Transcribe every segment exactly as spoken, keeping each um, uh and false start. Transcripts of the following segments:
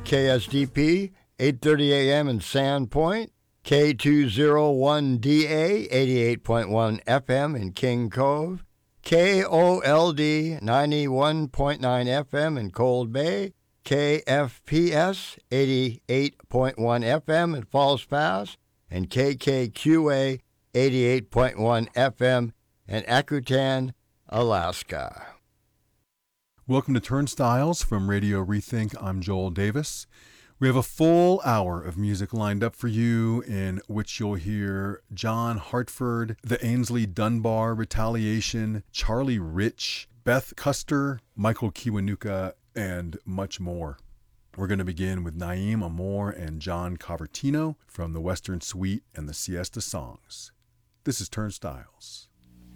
K S D P, eight thirty a.m. in Sandpoint, K two oh one D A, eighty-eight point one F M in King Cove, K O L D, ninety-one point nine F M in Cold Bay, K F P S, eighty-eight point one F M in Falls Pass, and K K Q A, eighty-eight point one F M in Akutan, Alaska. Welcome to Turnstiles from Radio Rethink. I'm Joel Davis. We have a full hour of music lined up for you, in which you'll hear John Hartford, the Ainsley Dunbar Retaliation, Charlie Rich, Beth Custer, Michael Kiwanuka, and much more. We're going to begin with Naeem Amor and John Cavertino from the Western Suite and the Siesta Songs. This is Turnstiles.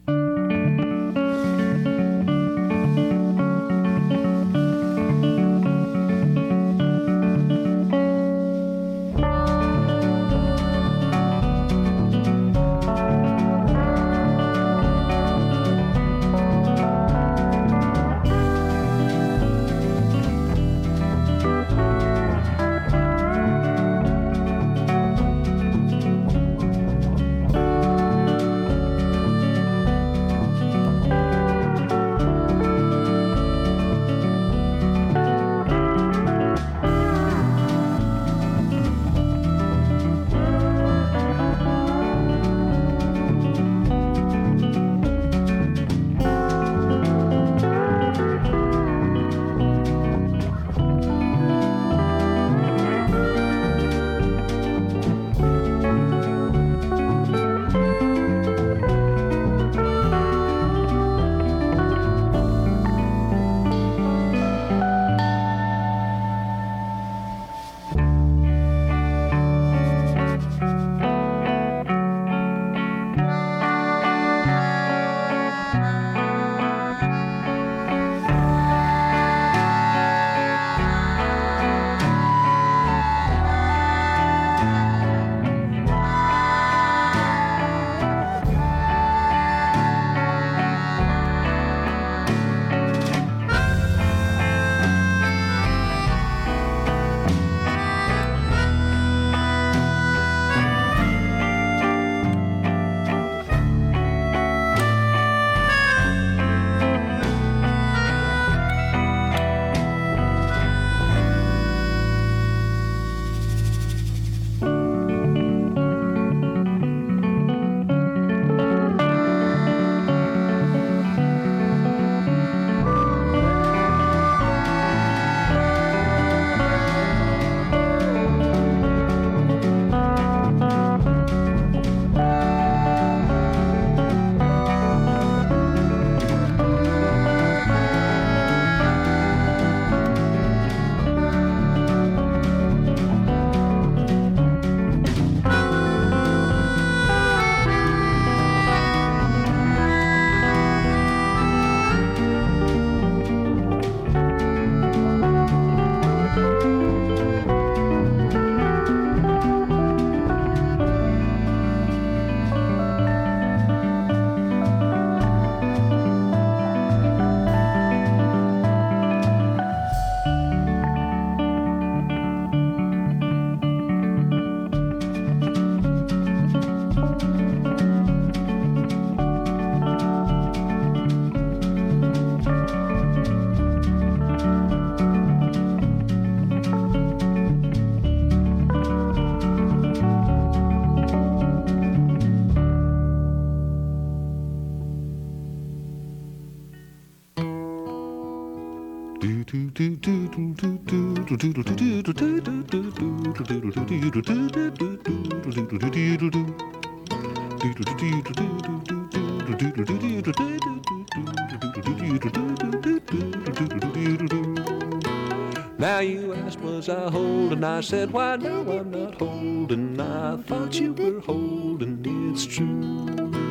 Now you asked, was I holding? I said, why no, I'm not holding. I thought you were holding, it's true.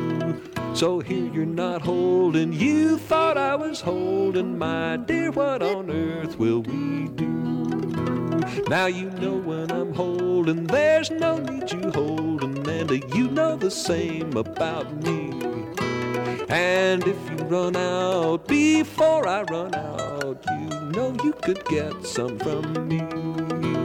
So here you're not holding, you thought I was holding. My dear, what on earth will we do? Now you know when I'm holding, there's no need you holding. And you know the same about me. And if you run out before I run out, you know you could get some from me.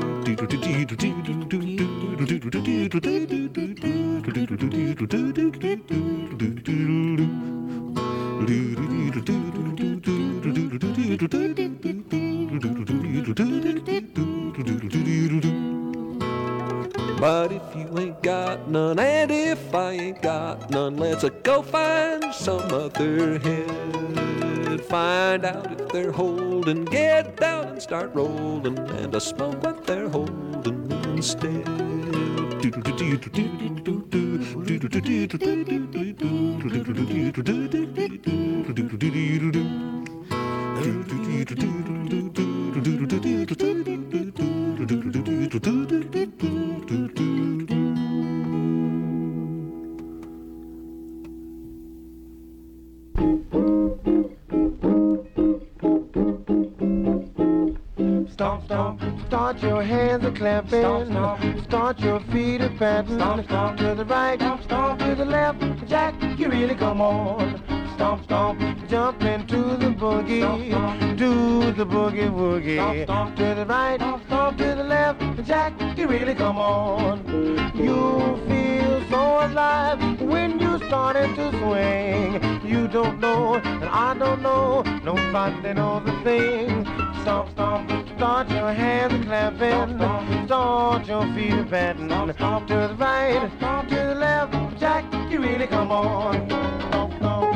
But if you ain't got none, and if I ain't got none, let's go find some other head. Find out if they're holding, get down and start rolling, and a smoke what they're holding instead. Stomp, stomp, start your hands a clapping. Stomp, stomp, start your feet a patting. Stomp, stomp, to the right, stomp, stomp, to the left. Jack, you really come on. Stomp, stomp, jump into the boogie. Stomp, stomp, do the boogie woogie. Stomp, stomp, to the right, stomp, stomp, to the left. Jack, you really come on. You feel so alive when you started to swing. You don't know, and I don't know. Nobody knows the thing. Stomp, stomp, start your hands a clapping. Start your feet a patting. Stomp to the right, stomp to the left. Jack, you really come on. Stomp, stomp.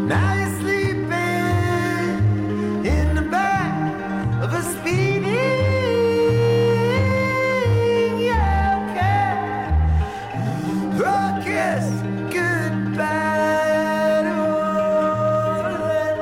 Now you're sleeping in the back of a speeding yellow cab. Throw a kiss goodbye to all of that.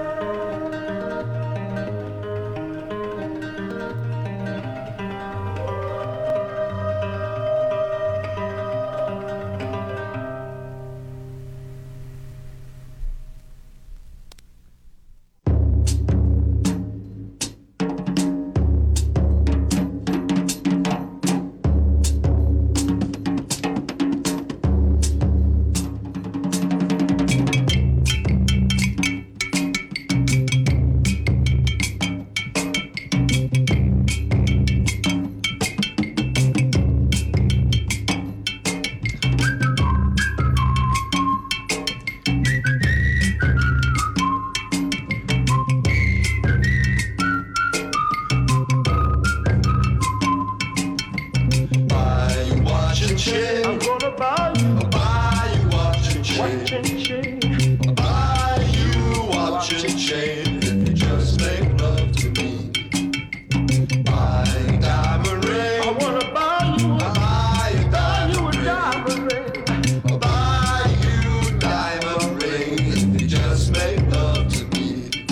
I'm gonna buy you, Buy you watch and watch chain. and chain. Buy you watch and chain. If you just make love to me. Buy diamond I ring. wanna buy you, Buy buy you a diamond ring. diamond ring. Buy you diamond ring. If you just make love to me.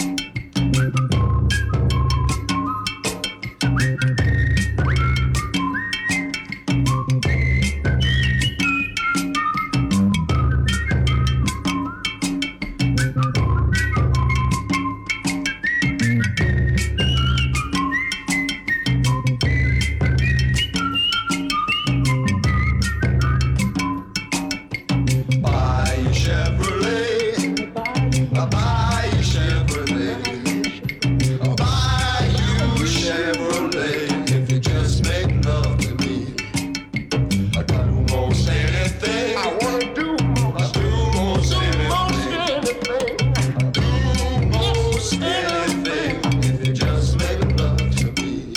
Buy you Chevrolet. Buy you Chevrolet. Buy you Chevrolet. If you just make love to me. I do most anything. I wanna do I do most most anything. anything. Do most anything. If you just make love to me.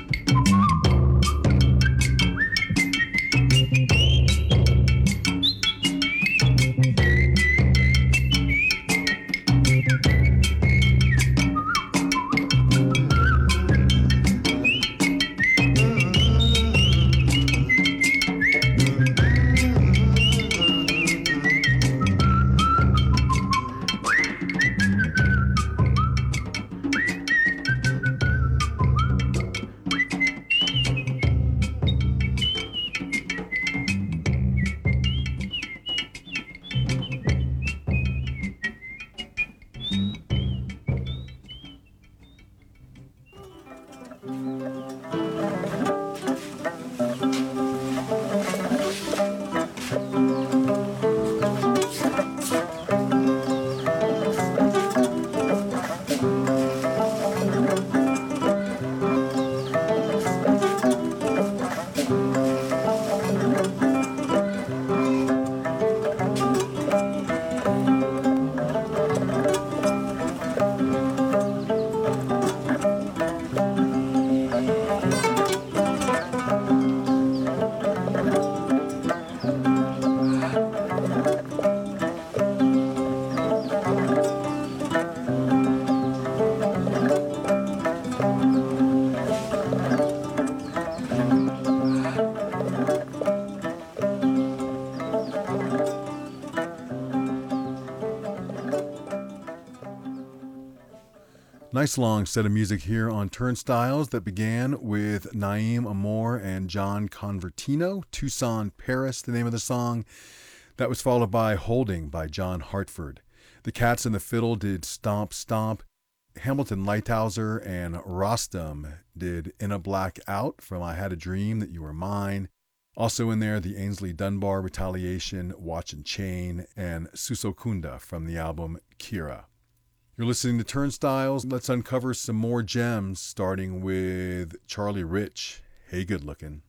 Nice long set of music here on Turnstiles that began with Naeem Amor and John Convertino, Tucson, Paris, the name of the song. That was followed by Holding by John Hartford. The Cats and the Fiddle did Stomp Stomp. Hamilton Lighthouser and Rostam did In a Black Out from I Had a Dream That You Were Mine. Also in there, the Ainsley Dunbar Retaliation, Watch and Chain, and Susokunda from the album Kira. You're listening to Turnstiles. Let's uncover some more gems, starting with Charlie Rich. Hey, good looking.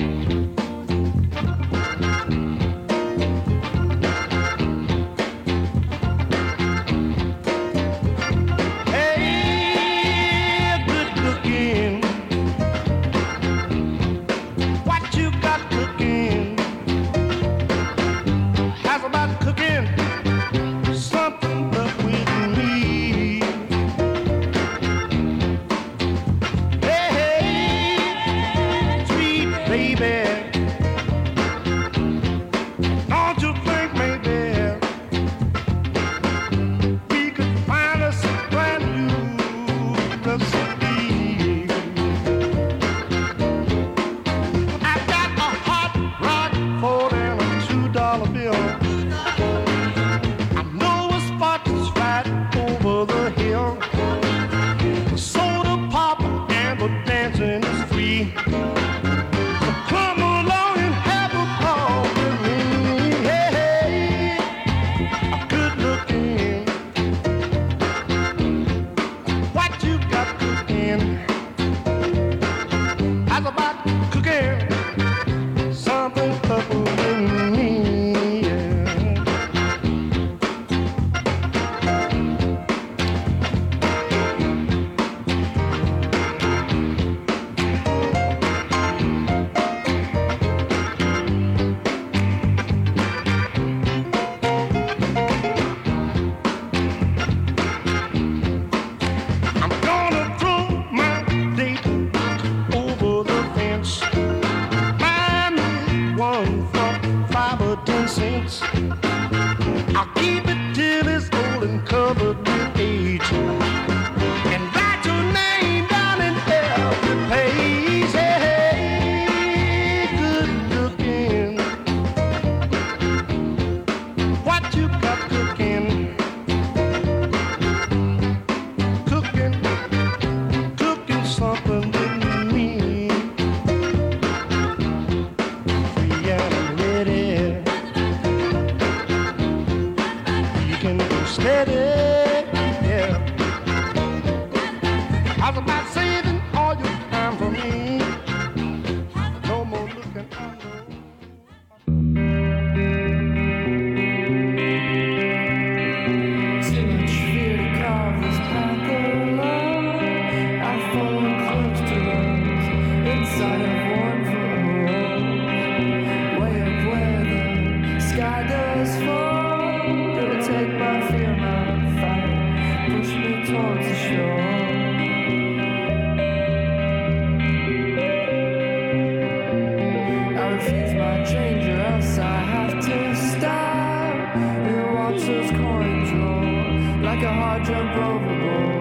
Hey, good looking. What you got cooking? How's about cooking something but looking steady, yeah. I was about saving all your time for me. No more looking, I know. Too much fear to carve this path alone. I've fallen close to those inside of one hole. Way up where the sky does fall. Gonna take my fear, my fire, push me towards the shore. I refuse my change or else I have to stop. And watch those coins roll like a hard jump overboard.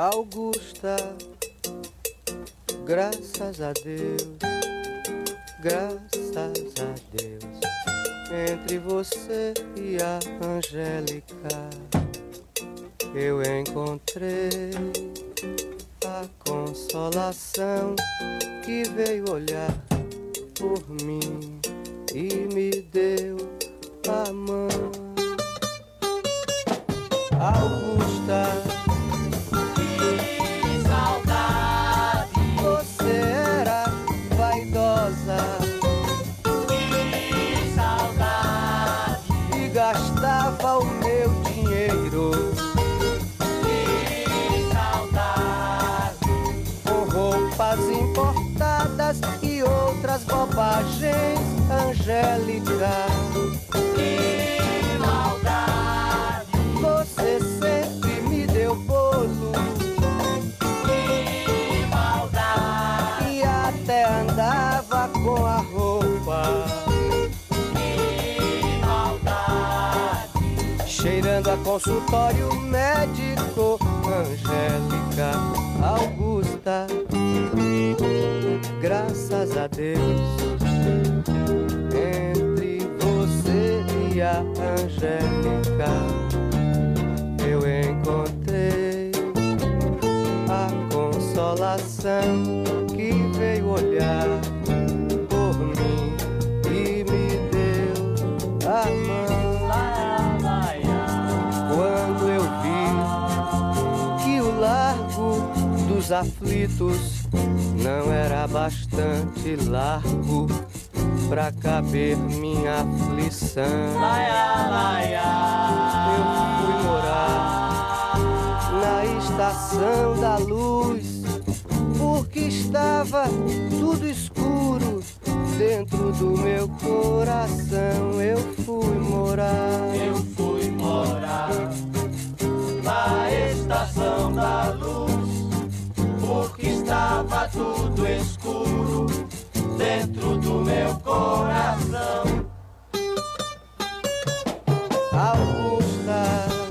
Augusta, graças a Deus, graças a Deus, entre você e a Angélica eu encontrei a consolação que veio olhar por mim e me deu a mão. Augusta, que saudade, você era vaidosa, que saudade, e gastava o meu dinheiro, que saudade, com roupas importadas e outras bobagens, Angélica. Que maldade, você sempre me deu bolo, que maldade, e até andava com a roupa, que maldade, cheirando a consultório médico, Angélica. Augusta, graças a Deus, entre você e a Angélica eu encontrei a consolação que veio olhar por mim e me deu a mão. Quando eu vi que o largo dos aflitos não era bastante largo pra caber minha aflição, eu fui morar na estação da luz, porque estava tudo escuro dentro do meu coração. Eu fui morar, eu fui morar na estação da luz, porque estava tudo escuro dentro do meu coração. Augusta,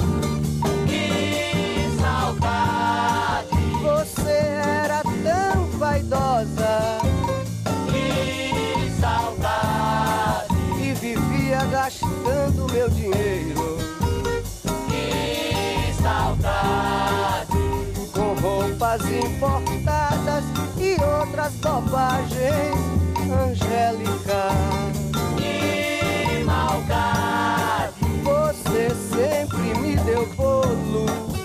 que saudade, você era tão vaidosa, que saudade, e vivia gastando meu dinheiro, que saudade, com roupas importadas e outras bobagens, Angélica. Que maldade, você sempre me deu bolo,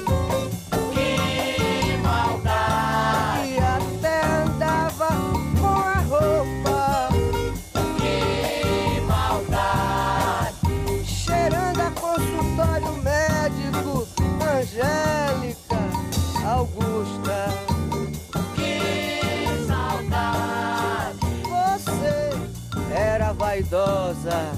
que maldade, e até andava com a roupa, que maldade, cheirando a consultório médico, Angélica. Augusta, que saudade, você era vaidosa,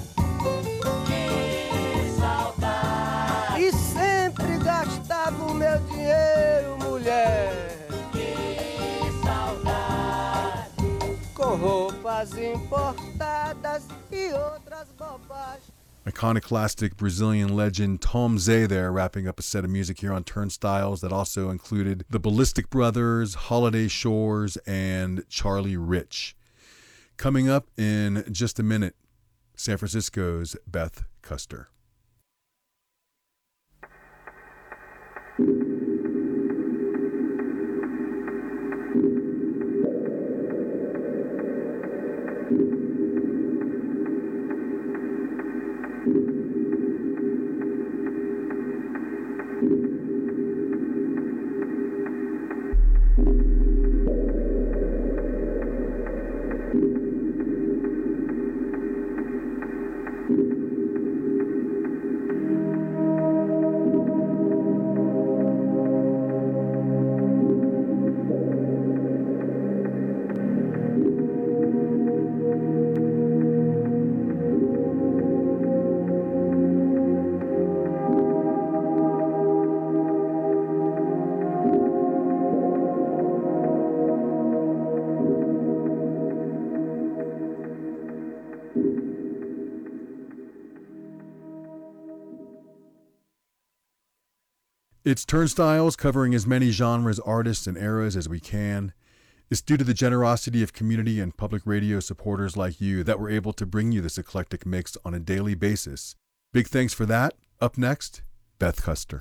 que saudade, e sempre gastava o meu dinheiro, mulher, que saudade, com roupas importadas e outras bobagens. Iconoclastic Brazilian legend Tom Zé there, wrapping up a set of music here on Turnstiles that also included the Ballistic Brothers, Holiday Shores, and Charlie Rich. Coming up in just a minute, San Francisco's Beth Custer. It's Turnstiles, covering as many genres, artists, and eras as we can. It's due to the generosity of community and public radio supporters like you that we're able to bring you this eclectic mix on a daily basis. Big thanks for that. Up next, Beth Custer.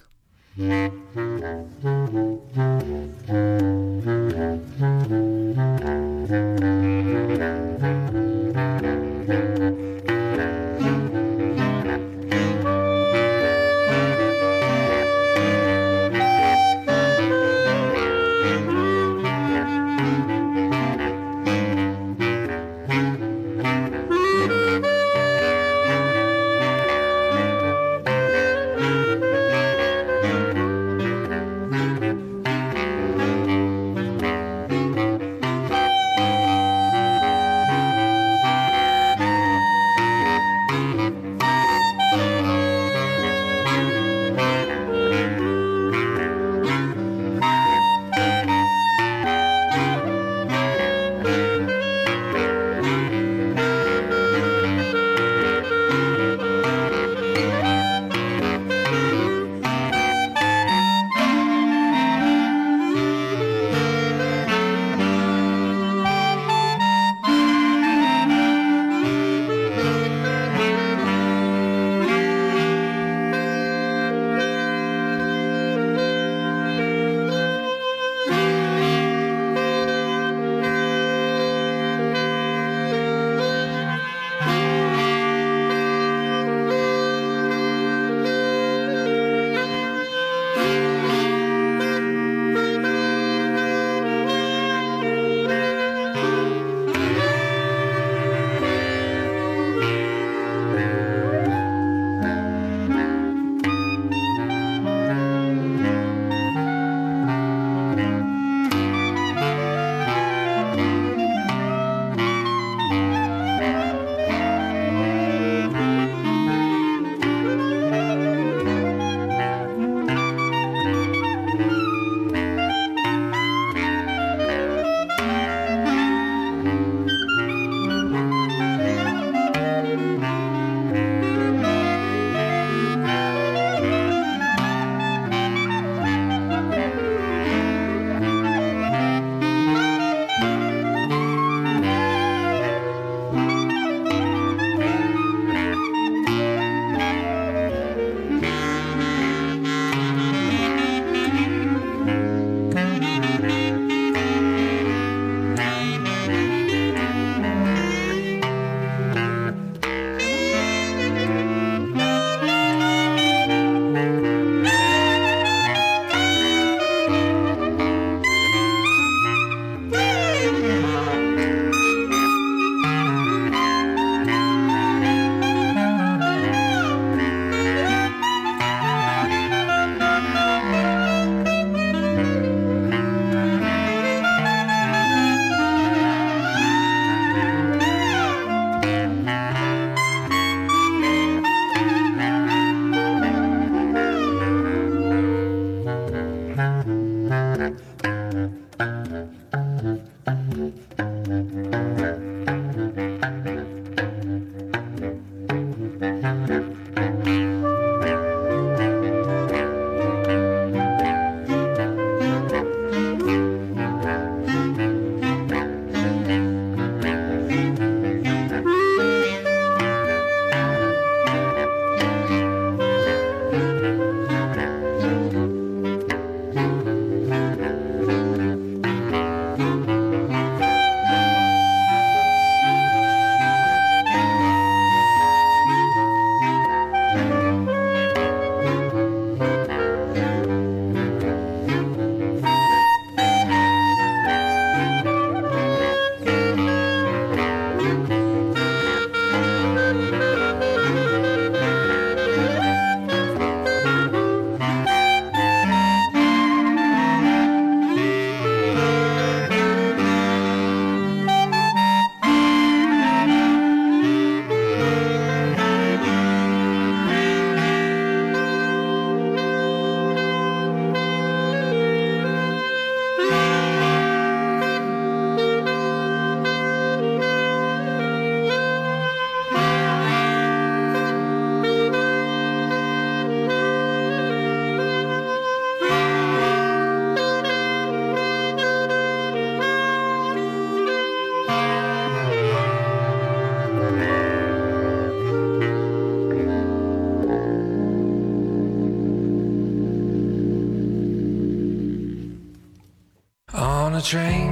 train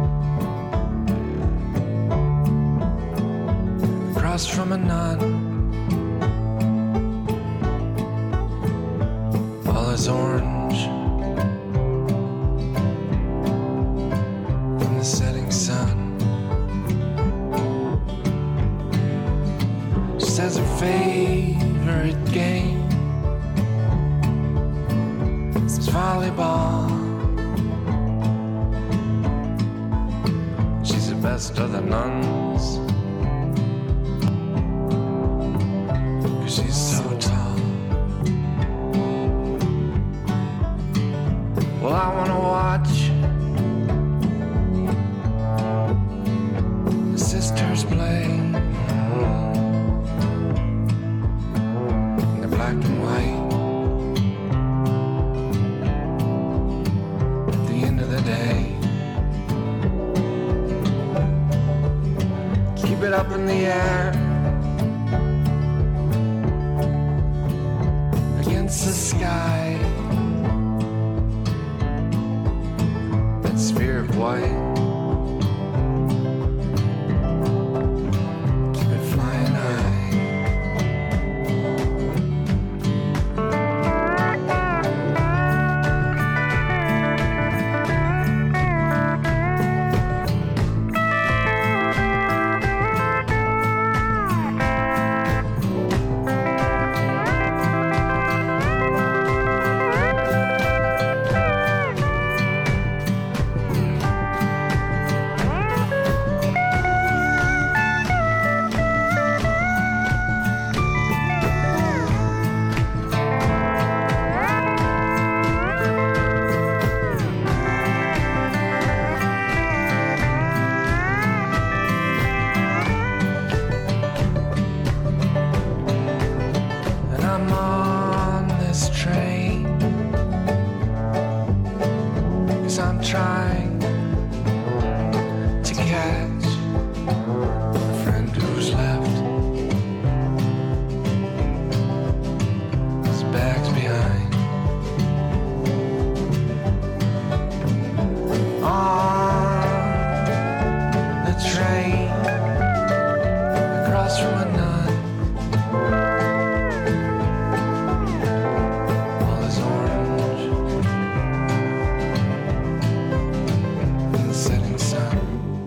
across from a nun. All is orange from the setting sun. She says her favorite game is volleyball. She's the best of the nuns, 'cause she's so tall. Well, I wanna watch the sisters play in the black and white. At the end of the day, keep it up in the air against the sky. That sphere of white, keep it flying high. And I'm on this train 'cause I'm trying to catch a friend who's left his bags behind. On the train across from a nun. All is orange in the setting sun.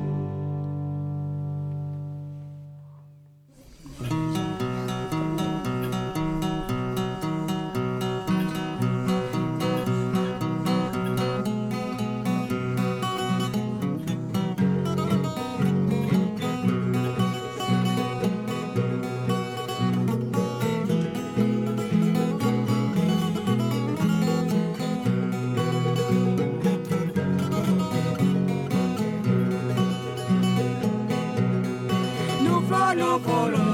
No fly, no color.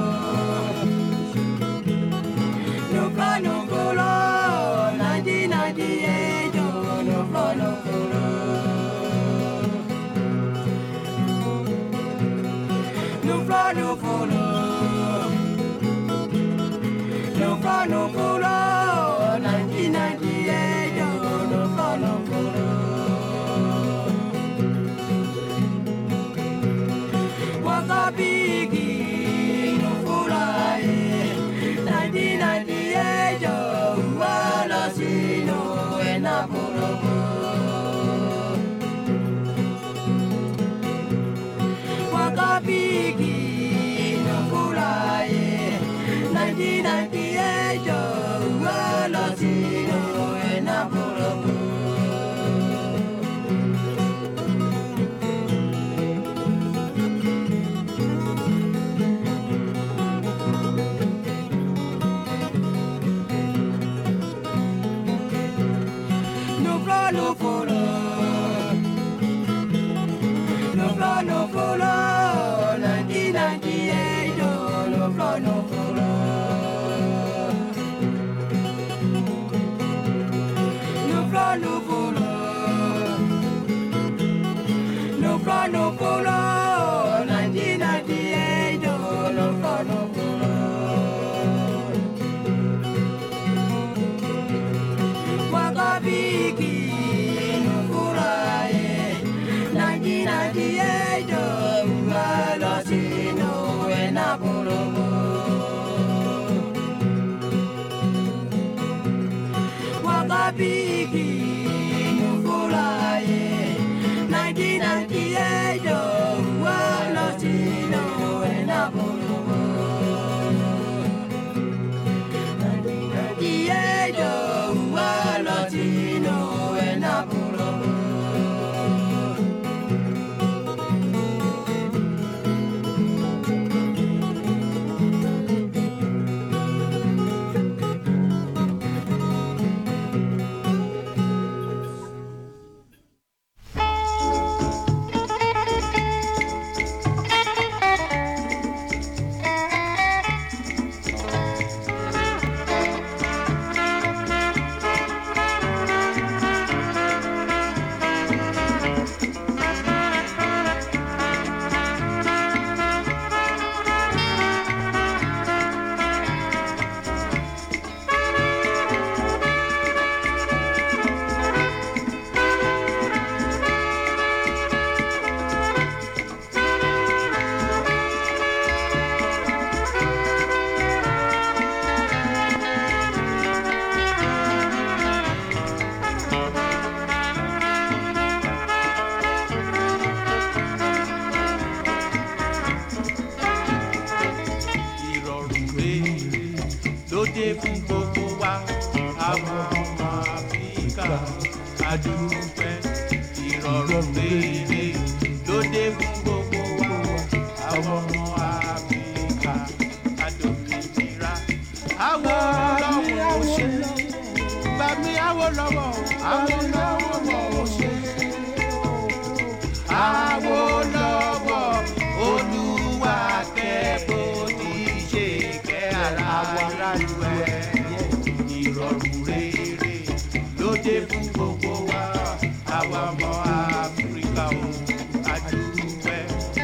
No fly, no color. nineteen ninety-eight, oh, no fly, no color. No fly, no color. No fly, no color. nineteen ninety-eight, oh, no fly, no color. Wakabiki, no fly, nineteen ninety-eight, oh, Walasino, and Apollo. Wakabiki, no fly, nineteen ninety-eight, oh, Walasino, and Apollo. No fly, no color. No fly, no color. nineteen ninety-eight, oh, no fly, no color. No fly, no color. No fly, no color. nineteen ninety-eight, oh, no fly, no color. Wakabiki, no fly, adúpẹ́ ìrọ̀rùn rere lóde fún gbogbo wa àwọn ọmọ Áfíríkà adòmìnira. Awólọ́wọ̀ ṣe bàmí Awólọ́wọ̀ Awólọ́wọ̀ ṣe Awólọ́wọ̀ Olúwa kẹ́ bó ti ṣe kẹ́ aráàlú ẹ̀ ìrọ̀rùn rere lóde fún gbogbo wa àwa ọmọ Áfíríkà o adúpẹ́.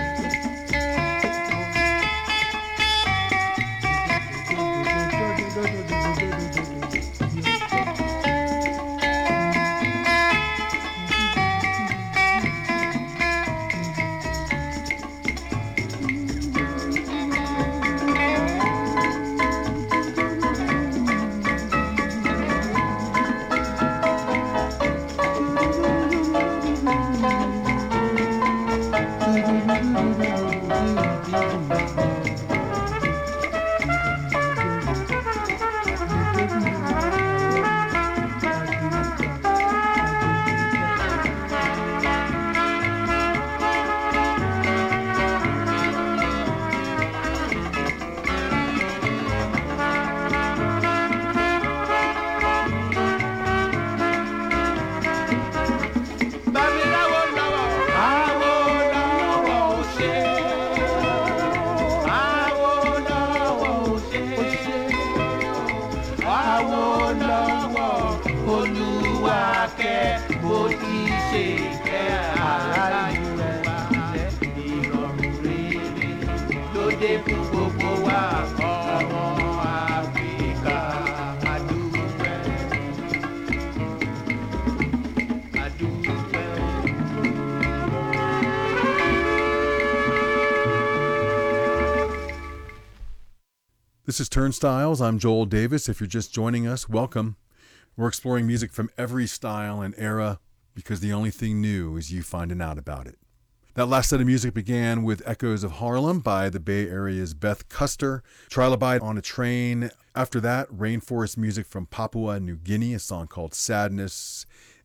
This is Turnstiles. I'm Joel Davis. If you're just joining us, welcome. We're exploring music from every style and era because the only thing new is you finding out about it. That last set of music began with Echoes of Harlem by the Bay Area's Beth Custer, Trilobite on a Train. After that, rainforest music from Papua New Guinea, a song called Sadness,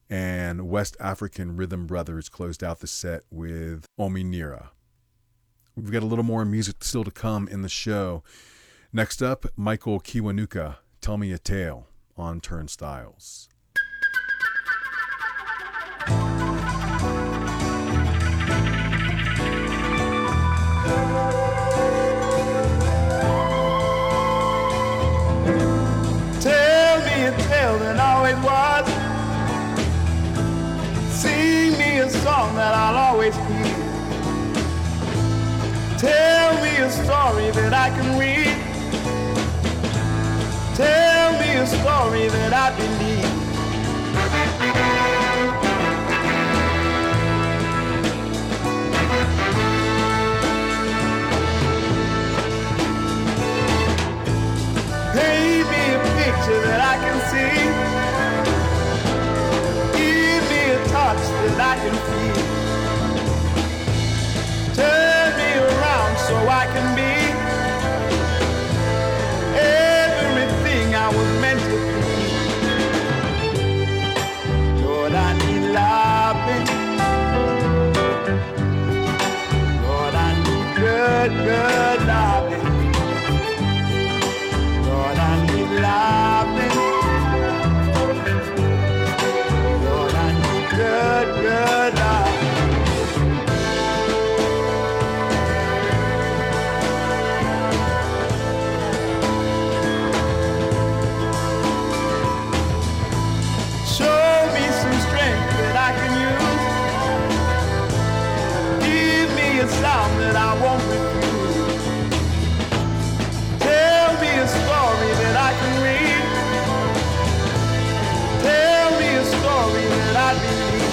and West African Rhythm Brothers closed out the set with Ominira. We've got a little more music still to come in the show. Next up, Michael Kiwanuka, Tell Me a Tale on Turnstiles. Tell me a tale that always was. Sing me a song that I'll always hear. Tell me a story that I can read. Tell me a story that I believe. Paint me a picture that I can see. Give me a touch that I can feel. Turn me around so I can be everything I was meant to be. Lord, I need loving. Lord, I need good, good loving. Lord, I need loving. Lord, I need good, good loving. Sound that I won't refuse. Tell me a story that I can read. Tell me a story that I believe.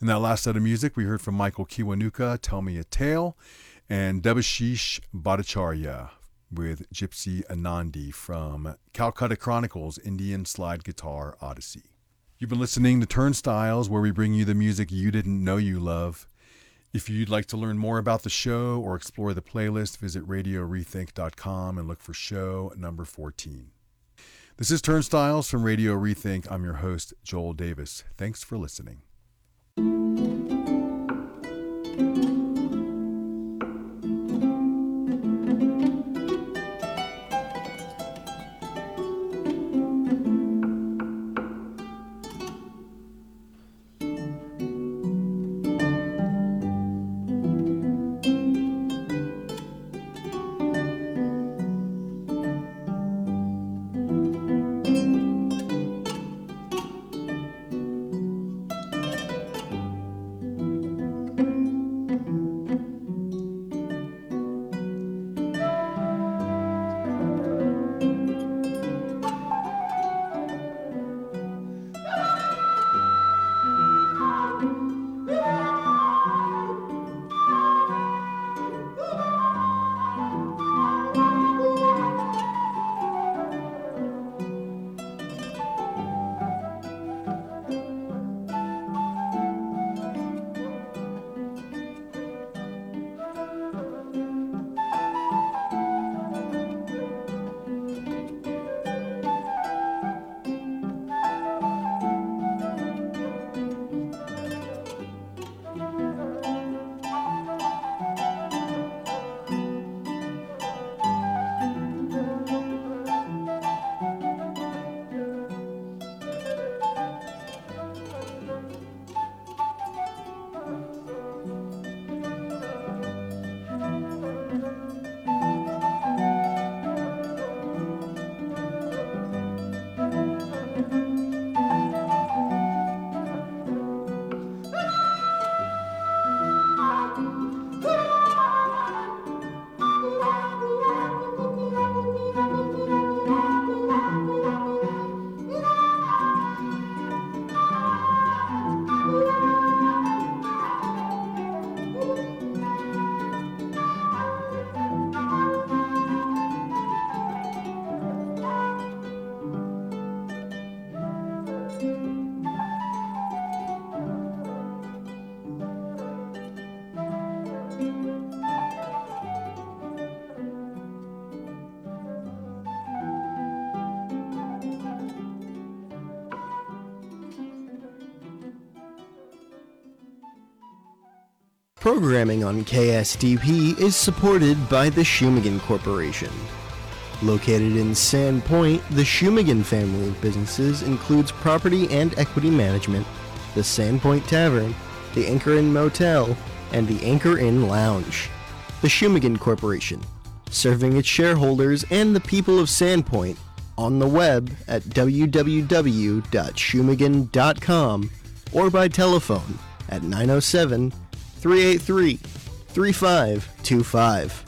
In that last set of music, we heard from Michael Kiwanuka, Tell Me a Tale, and Debashish Bhattacharya with Gypsy Anandi from Calcutta Chronicles, Indian Slide Guitar Odyssey. You've been listening to Turnstiles, where we bring you the music you didn't know you love. If you'd like to learn more about the show or explore the playlist, visit radio rethink dot com and look for show number fourteen. This is Turnstiles from Radio Rethink. I'm your host, Joel Davis. Thanks for listening. Programming on K S D P is supported by the Shumagan Corporation. Located in Sand Point, the Shumagan family of businesses includes property and equity management, the Sand Point Tavern, the Anchor Inn Motel, and the Anchor Inn Lounge. The Shumagan Corporation, serving its shareholders and the people of Sand Point on the web at w w w dot shumagan dot com or by telephone at nine oh seven, three eight three, three five two five.